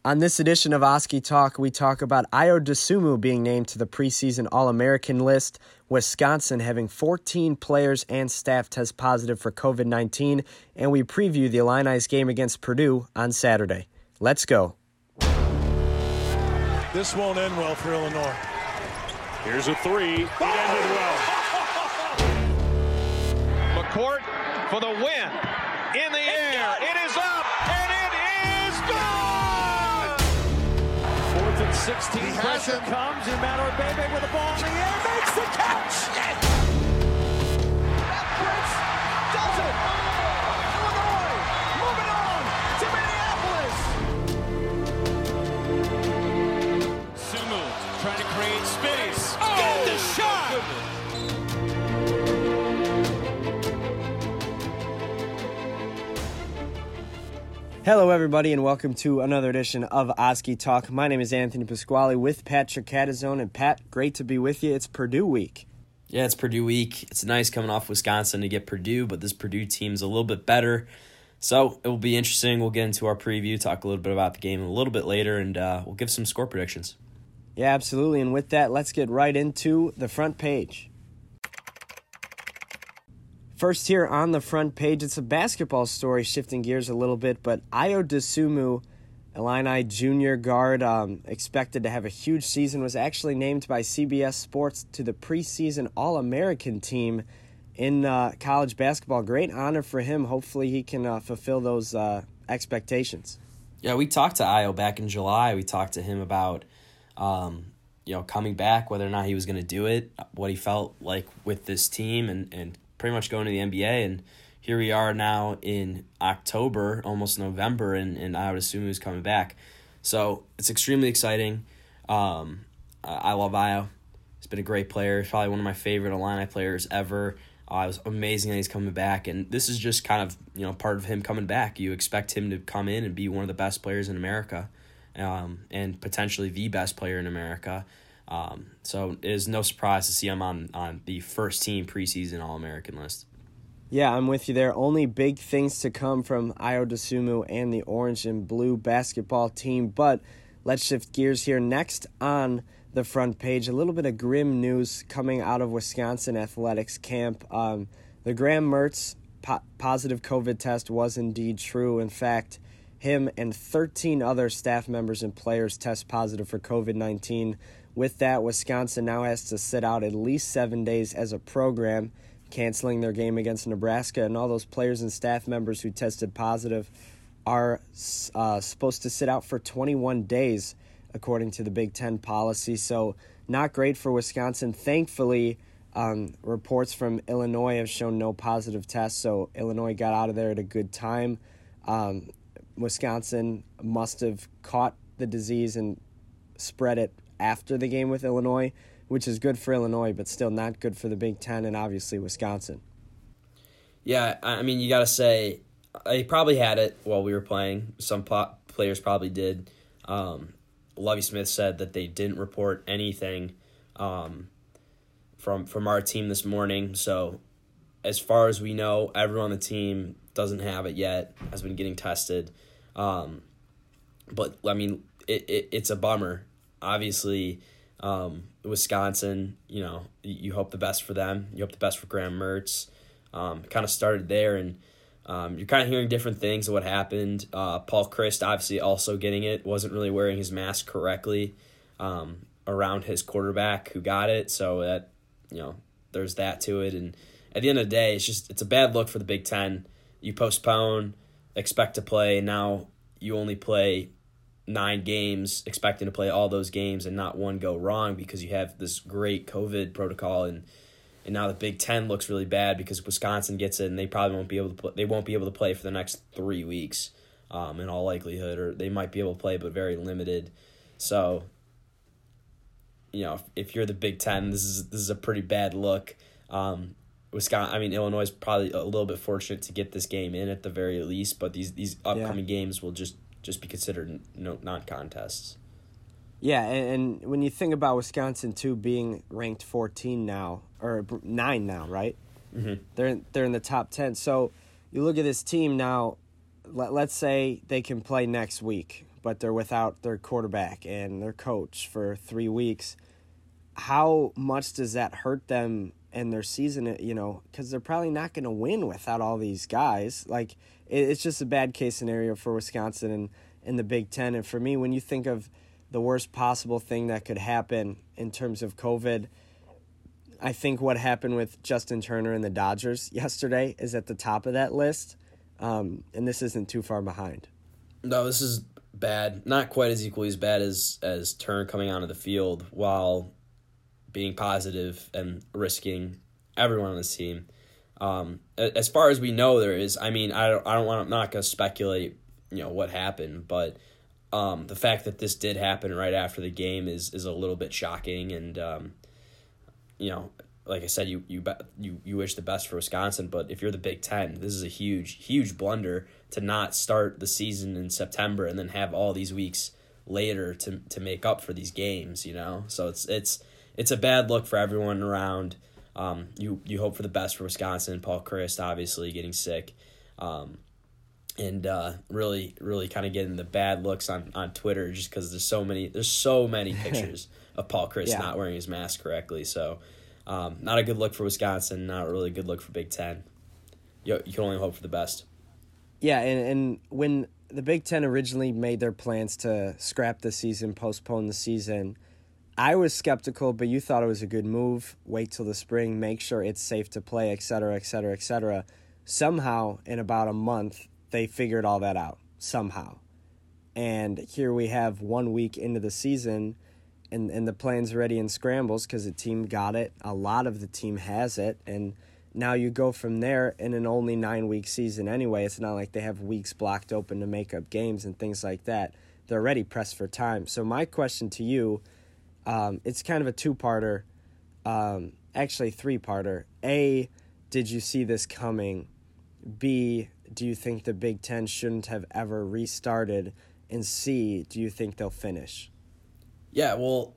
On this edition of Oski Talk, we talk about Ayo Dosunmu being named to the preseason All-American list, Wisconsin having 14 players and staff test positive for COVID-19, and we preview the Illini's game against Purdue on Saturday. Let's go. This won't end well for Illinois. Here's a three. It ended well. McCourt for the win. In the air. It is up, and it is gone! 4th and 16. Pressure comes. Immanuel Bebe with the ball in the air. Makes the catch. Yes! That Prince does it. Illinois moving on to Minneapolis. Sumu trying to create space. Got the shot! Hello, everybody, and welcome to another edition of Oski Talk. My name is Anthony Pasquale with Pat Chircatizone. And Pat, great to be with you. It's Purdue week. Yeah, it's Purdue week. It's nice coming off Wisconsin to get Purdue, but this Purdue team's a little bit better. So it will be interesting. We'll get into our preview, talk a little bit about the game a little bit later, and we'll give some score predictions. Yeah, absolutely. And with that, let's get right into the front page. First here on the front page, it's a basketball story, shifting gears a little bit, but Ayo Dosunmu, Illini junior guard, expected to have a huge season, was actually named by CBS Sports to the preseason All-American team in college basketball. Great honor for him. Hopefully he can fulfill those expectations. Yeah, we talked to Ayo back in July. We talked to him about coming back, whether or not he was going to do it, what he felt like with this team, and pretty much going to the NBA, and here we are now in October, almost November, and Ayo Dosunmu is coming back. So it's extremely exciting. I love Ayo. He's been a great player. He's probably one of my favorite Illini players ever. It was amazing that he's coming back, and this is just kind of part of him coming back. You expect him to come in and be one of the best players in America, and potentially the best player in America. So it is no surprise to see him on the first team preseason All-American list. Yeah, I'm with you there. Only big things to come from Ayo Dosunmu and the orange and blue basketball team. But let's shift gears here. Next on the front page, a little bit of grim news coming out of Wisconsin athletics camp. The Graham Mertz positive COVID test was indeed true. In fact, him and 13 other staff members and players test positive for COVID-19. With that, Wisconsin now has to sit out at least 7 days as a program, canceling their game against Nebraska. And all those players and staff members who tested positive are supposed to sit out for 21 days, according to the Big Ten policy. So not great for Wisconsin. Thankfully, reports from Illinois have shown no positive tests, so Illinois got out of there at a good time. Wisconsin must have caught the disease and spread it after the game with Illinois, which is good for Illinois, but still not good for the Big Ten and obviously Wisconsin. Yeah, I mean, you got to say, he probably had it while we were playing. Some players probably did. Lovie Smith said that they didn't report anything from our team this morning. So as far as we know, everyone on the team doesn't have it yet, has been getting tested. But, I mean, it's a bummer. Obviously, Wisconsin, you hope the best for them. You hope the best for Graham Mertz. Kind of started there, and you're kind of hearing different things of what happened. Paul Chryst, obviously, also getting it, wasn't really wearing his mask correctly around his quarterback who got it. So that, there's that to it. And at the end of the day, it's a bad look for the Big Ten. You postpone, expect to play. Now you only play 9 games, expecting to play all those games and not one go wrong because you have this great COVID protocol, and now the Big Ten looks really bad because Wisconsin gets it and they probably won't be able to play. They won't be able to play for the next 3 weeks, in all likelihood, or they might be able to play but very limited. So, if you're the Big Ten, this is a pretty bad look. Illinois is probably a little bit fortunate to get this game in at the very least, but these upcoming games will just be considered non-contests. Yeah, and when you think about Wisconsin, too, being ranked 14 now, or 9 now, right? Mm-hmm. They're in the top 10. So you look at this team now, let's say they can play next week, but they're without their quarterback and their coach for 3 weeks. How much does that hurt them in their season, because they're probably not going to win without all these guys. Like, it's just a bad case scenario for Wisconsin and in the Big Ten. And for me, when you think of the worst possible thing that could happen in terms of COVID, I think what happened with Justin Turner and the Dodgers yesterday is at the top of that list, and this isn't too far behind. No, this is bad. Not quite as equally as bad as Turner coming onto the field while being positive and risking everyone on this team. As far as we know, there is. I mean, I'm not going to speculate, what happened, but the fact that this did happen right after the game is a little bit shocking. And like I said, you wish the best for Wisconsin, but if you're the Big Ten, this is a huge blunder to not start the season in September and then have all these weeks later to make up for these games. So it's a bad look for everyone around. You hope for the best for Wisconsin. Paul Chryst obviously getting sick, and really kind of getting the bad looks on Twitter just because there's so many pictures of Paul Chryst not wearing his mask correctly. So not a good look for Wisconsin. Not a really good look for Big Ten. You can only hope for the best. Yeah, and when the Big Ten originally made their plans to scrap the season, postpone the season, I was skeptical, but you thought it was a good move. Wait till the spring, make sure it's safe to play, et cetera, et cetera, et cetera. Somehow, in about a month, they figured all that out. Somehow. And here we have 1 week into the season, and the plan's ready in scrambles because the team got it. A lot of the team has it. And now you go from there in an only 9-week season anyway. It's not like they have weeks blocked open to make up games and things like that. They're already pressed for time. So my question to you, it's kind of a two-parter, actually three-parter. A, did you see this coming? B, do you think the Big Ten shouldn't have ever restarted? And C, do you think they'll finish? Yeah, well,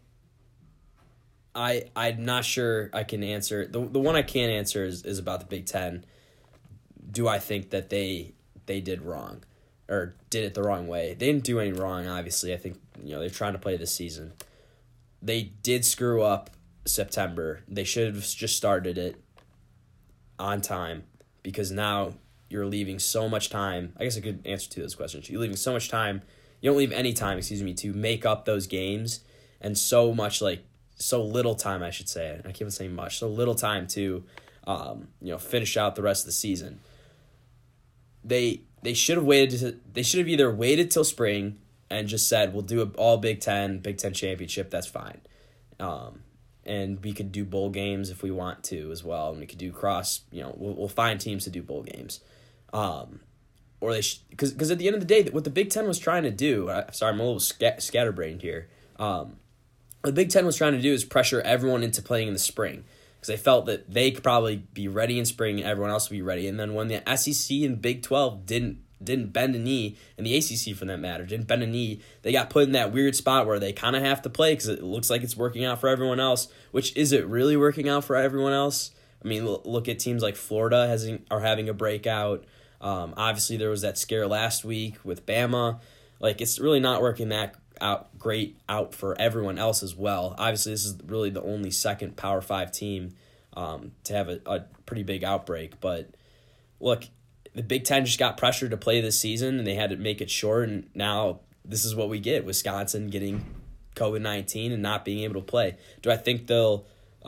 I'm not sure I can answer. The one I can answer is about the Big Ten. Do I think that they did wrong or did it the wrong way? They didn't do any wrong, obviously. I think they're trying to play this season. They did screw up September. They should have just started it on time because now you're leaving so much time. I guess a good answer to this question. You're leaving so much time. You don't leave any time, to make up those games, and so little time, I should say. I can't even say much. So little time to, finish out the rest of the season. They should have waited. They should have either waited till spring and just said, we'll do an all Big Ten championship, that's fine. And we could do bowl games if we want to as well. And we could do we'll find teams to do bowl games. Or they because at the end of the day, what the Big Ten was trying to do, sorry, I'm a little scatterbrained here. What the Big Ten was trying to do is pressure everyone into playing in the spring because they felt that they could probably be ready in spring and everyone else would be ready. And then when the SEC and Big 12 didn't bend a knee, and the ACC for that matter didn't bend a knee, they got put in that weird spot where they kind of have to play because it looks like it's working out for everyone else, which is it really working out for everyone else? I mean, look at teams like Florida are having a breakout. Obviously, there was that scare last week with Bama. Like, it's really not working that great out for everyone else as well. Obviously, this is really the only second Power 5 team to have a pretty big outbreak. But, look, the Big Ten just got pressured to play this season, and they had to make it short, and now this is what we get. Wisconsin getting COVID-19 and not being able to play. Do I think they'll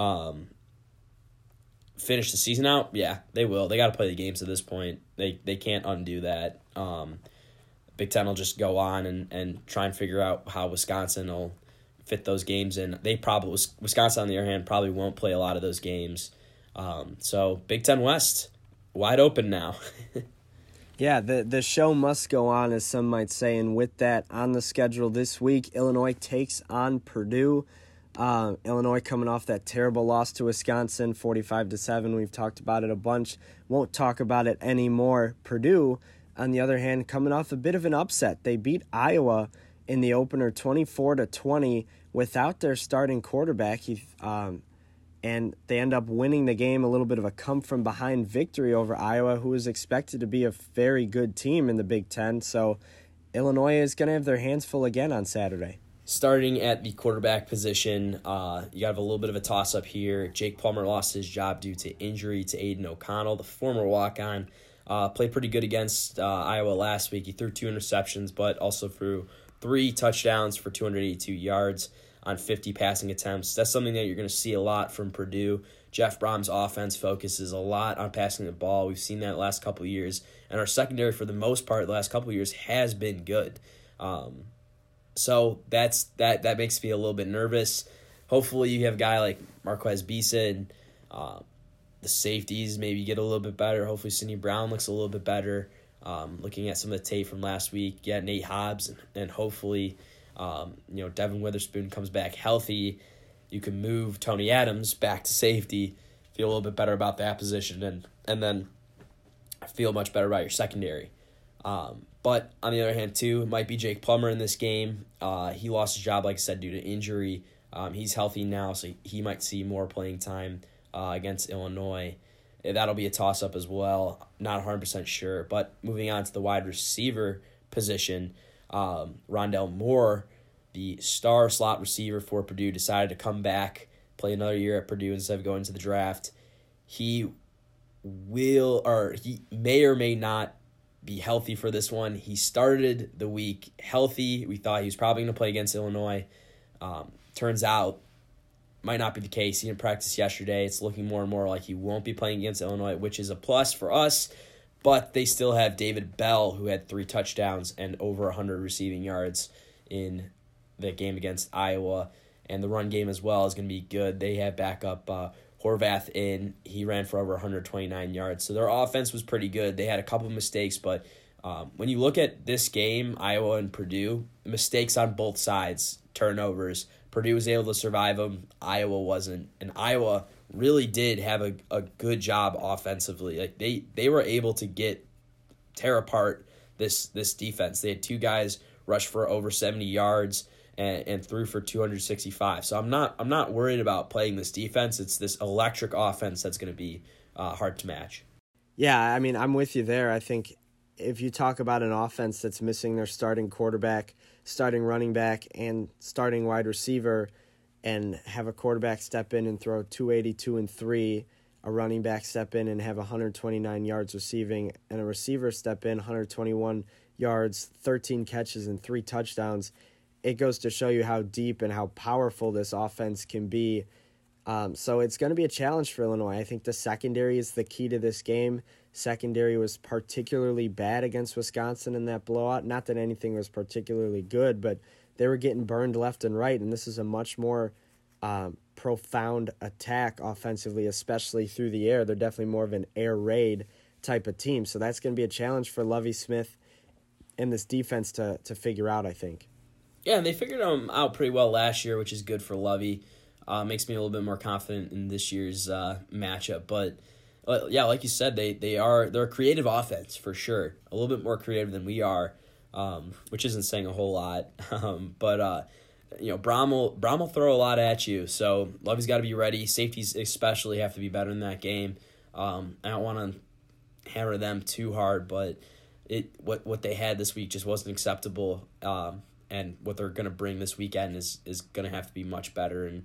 finish the season out? Yeah, they will. They got to play the games at this point. They can't undo that. Big Ten will just go on and try and figure out how Wisconsin will fit those games in. Wisconsin, on the other hand, probably won't play a lot of those games. So Big Ten West, wide open now. Yeah, the show must go on, as some might say, and with that on the schedule this week, Illinois takes on Purdue. Illinois coming off that terrible loss to Wisconsin, 45-7. We've talked about it a bunch. Won't talk about it anymore. Purdue, on the other hand, coming off a bit of an upset. They beat Iowa in the opener 24-20 without their starting quarterback. And they end up winning the game, a little bit of a come-from-behind victory over Iowa, who was expected to be a very good team in the Big Ten. So Illinois is going to have their hands full again on Saturday. Starting at the quarterback position, you got to have a little bit of a toss-up here. Jake Plummer lost his job due to injury to Aiden O'Connell, the former walk-on. Played pretty good against Iowa last week. He threw 2 interceptions, but also threw 3 touchdowns for 282 yards on 50 passing attempts. That's something that you're going to see a lot from Purdue. Jeff Brom's offense focuses a lot on passing the ball. We've seen that the last couple of years. And our secondary, for the most part, the last couple of years has been good. So that makes me a little bit nervous. Hopefully you have a guy like Marquez Beeson. The safeties maybe get a little bit better. Hopefully Sidney Brown looks a little bit better. Looking at some of the tape from last week, Nate Hobbs, and hopefully Devin Witherspoon comes back healthy. You can move Tony Adams back to safety, feel a little bit better about that position, and then feel much better about your secondary. But on the other hand, too, it might be Jake Plummer in this game. He lost his job, like I said, due to injury. He's healthy now, so he might see more playing time against Illinois. That'll be a toss-up as well. Not 100% sure. But moving on to the wide receiver position, Rondell Moore, the star slot receiver for Purdue, decided to come back, play another year at Purdue instead of going to the draft. He may or may not be healthy for this one. He started the week healthy. We thought he was probably going to play against Illinois. Turns out, might not be the case. He didn't practice yesterday. It's looking more and more like he won't be playing against Illinois, which is a plus for us. But they still have David Bell, who had 3 touchdowns and over 100 receiving yards in the game against Iowa. And the run game as well is going to be good. They have backup Horvath in. He ran for over 129 yards. So their offense was pretty good. They had a couple of mistakes, but when you look at this game, Iowa and Purdue, mistakes on both sides, turnovers. Purdue was able to survive them. Iowa wasn't. And Iowa really did have a good job offensively. Like they were able to tear apart this defense. They had 2 guys rush for over 70 yards and threw for 265. So I'm not worried about playing this defense. It's this electric offense that's going to be hard to match. Yeah, I mean, I'm with you there. I think if you talk about an offense that's missing their starting quarterback, starting running back, and starting wide receiver, and have a quarterback step in and throw 282 and 3, a running back step in and have 129 yards receiving, and a receiver step in, 121 yards, 13 catches, and 3 touchdowns, it goes to show you how deep and how powerful this offense can be. So it's going to be a challenge for Illinois. I think the secondary is the key to this game. Secondary was particularly bad against Wisconsin in that blowout. Not that anything was particularly good, but they were getting burned left and right, and this is a much more profound attack offensively, especially through the air. They're definitely more of an air raid type of team, so that's going to be a challenge for Lovie Smith and this defense to figure out, I think. Yeah, and they figured them out pretty well last year, which is good for Lovie. Makes me a little bit more confident in this year's matchup. But yeah, like you said, they're a creative offense for sure. A little bit more creative than we are, which isn't saying a whole lot. But Brom will throw a lot at you, so Lovie's got to be ready. Safeties especially have to be better in that game. I don't want to hammer them too hard, but what they had this week just wasn't acceptable. And what they're going to bring this weekend is going to have to be much better, and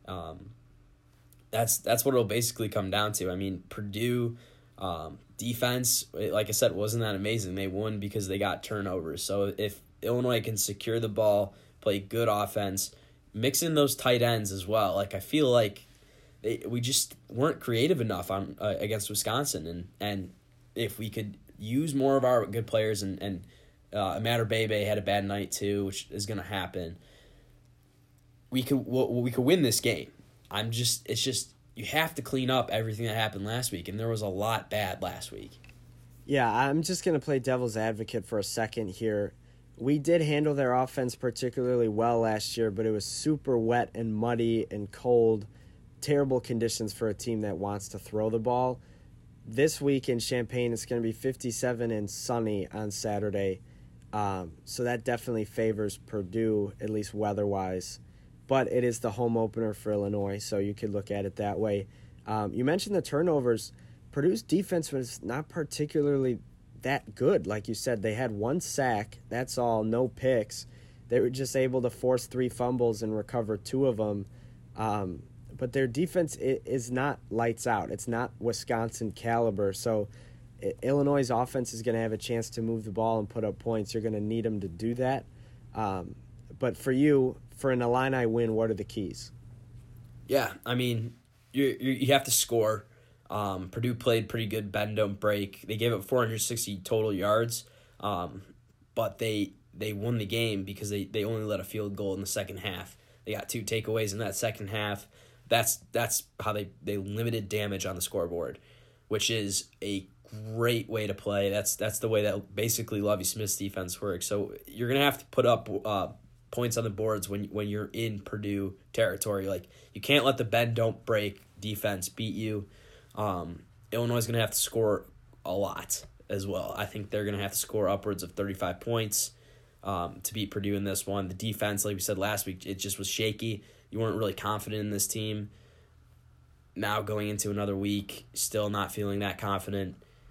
that's what it'll basically come down to. I mean, Purdue defense, like I said, wasn't that amazing. They won because they got turnovers. So if Illinois can secure the ball, play good offense, mix in those tight ends as well. Like I feel like we just weren't creative enough on against Wisconsin, and if we could use more of our good players and Matter Bebe had a bad night too, which is going to happen. We could win this game. It's just you have to clean up everything that happened last week, and there was a lot bad last week. Yeah, I'm just going to play devil's advocate for a second here. We did handle their offense particularly well last year, but it was super wet and muddy and cold, terrible conditions for a team that wants to throw the ball. This week in Champaign, it's going to be 57 and sunny on Saturday. So that definitely favors Purdue, at least weather-wise. But it is the home opener for Illinois, so you could look at it that way. You mentioned the turnovers. Purdue's defense was not particularly that good. Like you said, they had 1 sack. That's all, no picks. They were just able to force 3 fumbles and recover 2 of them. But their defense is not lights out. It's not Wisconsin caliber. So Illinois' offense is going to have a chance to move the ball and put up points. You're going to need them to do that. But for you, for an Illini win, what are the keys? Yeah, I mean, you have to score. Purdue played pretty good bend, don't break. They gave up 460 total yards, but they won the game because they only let a field goal in the second half. They got 2 takeaways in that second half. That's how they limited damage on the scoreboard, which is a great way to play. That's the way that basically Lovie Smith's defense works. So you're gonna have to put up points on the boards when you're in Purdue territory. Like, you can't let the bend don't break defense beat you. Illinois is gonna have to score a lot as well. I think they're gonna have to score upwards of 35 points to beat Purdue in this one. The defense, like we said last week, it just was shaky. You weren't really confident in this team. Now going into another week, still not feeling that confident.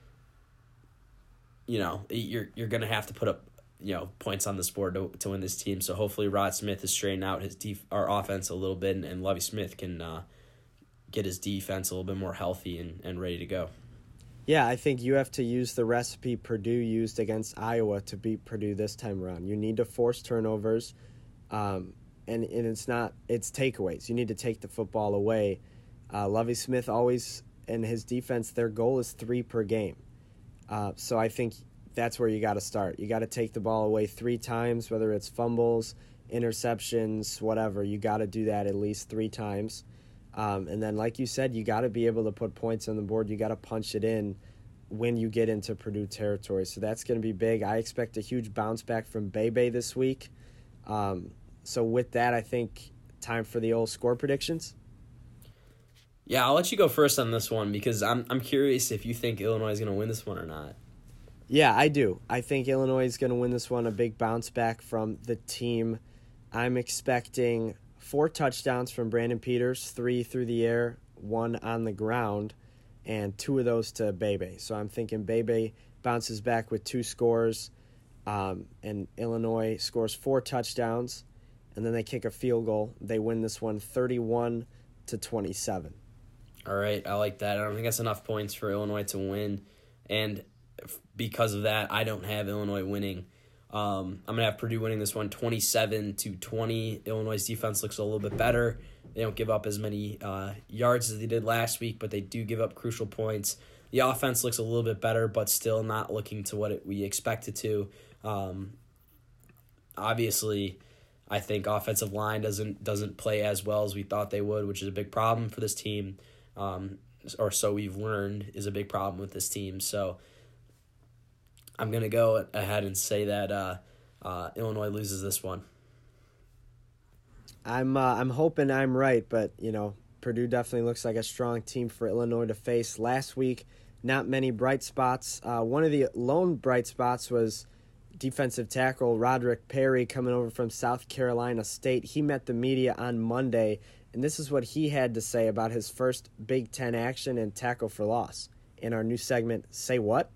You know, you're going to have to put up, points on this board to win this team. So hopefully Rod Smith is straightening out our offense a little bit, and Lovie Smith can get his defense a little bit more healthy and ready to go. Yeah, I think you have to use the recipe Purdue used against Iowa to beat Purdue this time around. You need to force turnovers, and it's takeaways. You need to take the football away. Lovie Smith always, and his defense, their goal is 3 per game. So I think that's where you got to start. You got to take the ball away 3 times, whether it's fumbles, interceptions, whatever. You got to do that at least 3 times. And then, like you said, you got to be able to put points on the board. You got to punch it in when you get into Purdue territory. So that's going to be big. I expect a huge bounce back from Bebe this week. So with that, I think time for the old score predictions. Yeah, I'll let you go first on this one because I'm curious if you think Illinois is going to win this one or not. Yeah, I do. I think Illinois is going to win this one, a big bounce back from the team. I'm expecting 4 touchdowns from Brandon Peters, 3 through the air, 1 on the ground, and 2 of those to Bebe. So I'm thinking Bebe bounces back with 2 scores, and Illinois scores 4 touchdowns, and then they kick a field goal. They win this one 31-27. All right, I like that. I don't think that's enough points for Illinois to win, and because of that, I don't have Illinois winning. I'm going to have Purdue winning this one 27-20. Illinois' defense looks a little bit better. They don't give up as many yards as they did last week, but they do give up crucial points. The offense looks a little bit better, but still not looking to what we expect it to. Obviously, I think offensive line doesn't play as well as we thought they would, which is a big problem for this team, or so we've learned is a big problem with this team. So I'm going to go ahead and say that Illinois loses this one. I'm hoping I'm right, but Purdue definitely looks like a strong team for Illinois to face. Last week, not many bright spots. One of the lone bright spots was defensive tackle Roderick Perry coming over from South Carolina State. He met the media on Monday, and this is what he had to say about his first Big Ten action and tackle for loss in our new segment, Say What?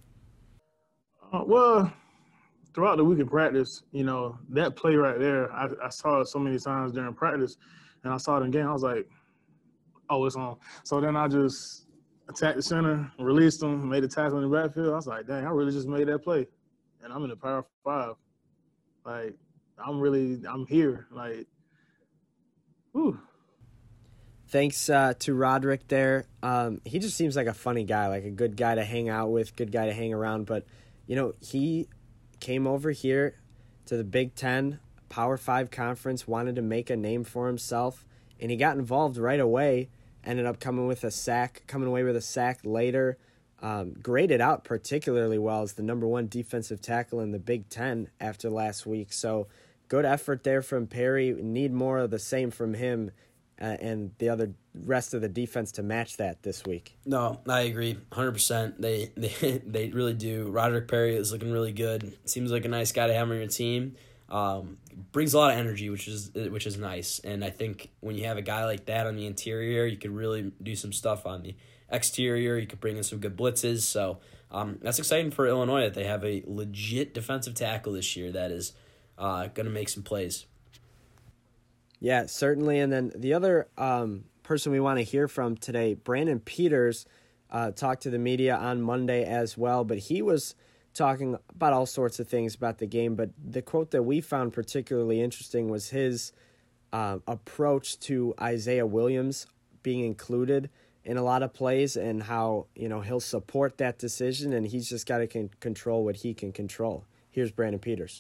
Well, throughout the week of practice, that play right there, I saw it so many times during practice, and I saw it in game. I was like, oh, it's on. So then I just attacked the center, released him, made a tackle in the backfield. I was like, dang, I really just made that play. And I'm in the Power 5. Like, I'm here. Like, whew. Thanks to Roderick there. He just seems like a funny guy, like a good guy to hang out with, good guy to hang around. But, he came over here to the Big Ten Power 5 conference, wanted to make a name for himself, and he got involved right away, ended up coming away with a sack later. Graded out particularly well as the number 1 defensive tackle in the Big Ten after last week. So good effort there from Perry. Need more of the same from him and the rest of the defense to match that this week. No, I agree 100%. They really do. Roderick Perry is looking really good. Seems like a nice guy to have on your team. Brings a lot of energy, which is nice. And I think when you have a guy like that on the interior, you could really do some stuff on the exterior. You could bring in some good blitzes. So that's exciting for Illinois that they have a legit defensive tackle this year that is going to make some plays. Yeah, certainly. And then the other person we want to hear from today, Brandon Peters, talked to the media on Monday as well, but he was talking about all sorts of things about the game. But the quote that we found particularly interesting was his approach to Isaiah Williams being included in a lot of plays and how, he'll support that decision and he's just got to control what he can control. Here's Brandon Peters.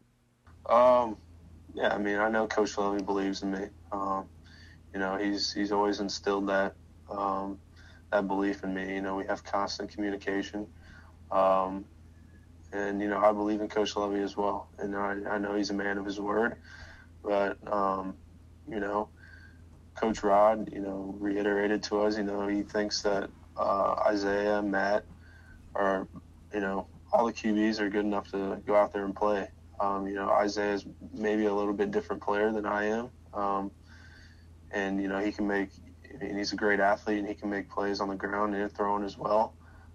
Yeah, I mean, I know Coach Lovie believes in me. He's always instilled that belief in me. We have constant communication. And, I believe in Coach Lovie as well. And I know he's a man of his word. But, Coach Rod, reiterated to us, he thinks that Isaiah, Matt, or, all the QBs are good enough to go out there and play. Isaiah is maybe a little bit different player than I am. And, he's a great athlete and he can make plays on the ground and throwing as well.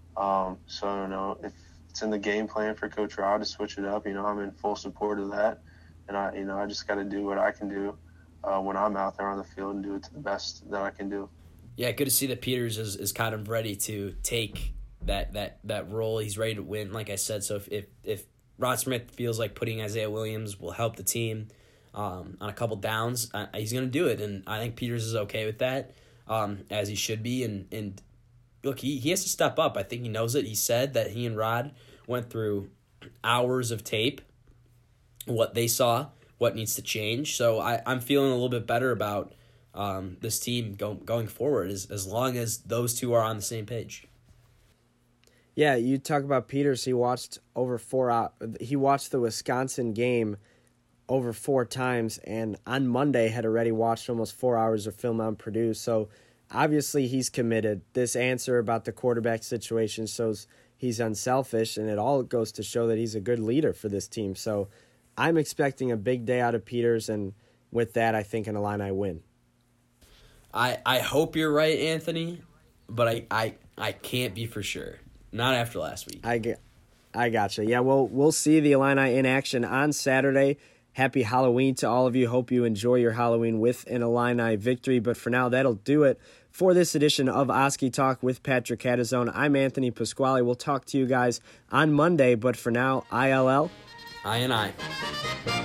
If it's in the game plan for Coach Rod to switch it up, I'm in full support of that. And I just got to do what I can do when I'm out there on the field and do it to the best that I can do. Yeah, good to see that Peters is kind of ready to take that role. He's ready to win, like I said. So if Rod Smith feels like putting Isaiah Williams will help the team on a couple downs, he's going to do it. And I think Peters is okay with that, as he should be. And look, he has to step up. I think he knows it. He said that he and Rod went through hours of tape, what they saw, what needs to change. So I'm feeling a little bit better about this team going forward as long as those two are on the same page. Yeah, you talk about Peters. He watched over 4 hours. He watched the Wisconsin game over 4 times, and on Monday had already watched almost 4 hours of film on Purdue. So obviously he's committed. This answer about the quarterback situation shows he's unselfish, and it all goes to show that he's a good leader for this team. So I'm expecting a big day out of Peters, and with that, I think an Illini win. I hope you're right, Anthony, but I can't be for sure. Not after last week. I gotcha. Yeah, we'll see the Illini in action on Saturday. Happy Halloween to all of you. Hope you enjoy your Halloween with an Illini victory. But for now, that'll do it for this edition of Oski Talk with Patrick Catazone. I'm Anthony Pasquale. We'll talk to you guys on Monday. But for now, ILL. I.